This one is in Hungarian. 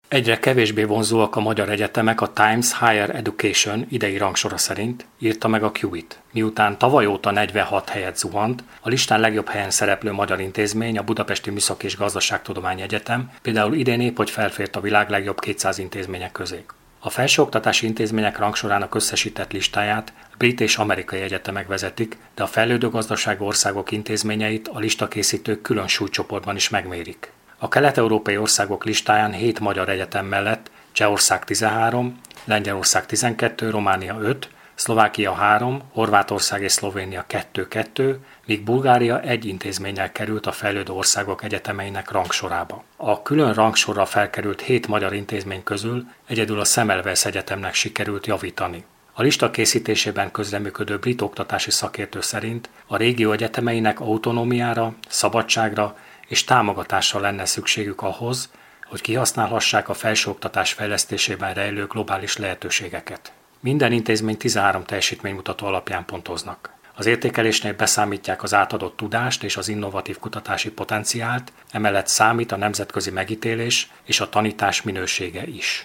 Egyre kevésbé vonzóak a magyar egyetemek a Times Higher Education idei rangsora szerint, írta meg a QIT. Miután tavaly óta 46 helyet zuhant, a listán legjobb helyen szereplő magyar intézmény, a Budapesti Műszaki és Gazdaságtudományi Egyetem például idén épp hogy felfért a világ legjobb 200 intézmények közé. A felsőoktatási intézmények rangsorának összesített listáját brit és amerikai egyetemek vezetik, de a fejlődő gazdaságú országok intézményeit a listakészítők külön súlycsoportban is megmérik. A kelet-európai országok listáján 7 magyar egyetem mellett Csehország 13, Lengyelország 12, Románia 5, Szlovákia 3, Horvátország és Szlovénia 2-2, míg Bulgária egy intézménnyel került a fejlődő országok egyetemeinek rangsorába. A külön rangsorra felkerült 7 magyar intézmény közül egyedül a Semmelweis Egyetemnek sikerült javítani. A lista készítésében közreműködő brit oktatási szakértő szerint a régió egyetemeinek autonómiára, szabadságra és támogatásra lenne szükségük ahhoz, hogy kihasználhassák a felsőoktatás fejlesztésében rejlő globális lehetőségeket. Minden intézmény 13 teljesítménymutató alapján pontoznak. Az értékelésnél beszámítják az átadott tudást és az innovatív kutatási potenciált, emellett számít a nemzetközi megítélés és a tanítás minősége is.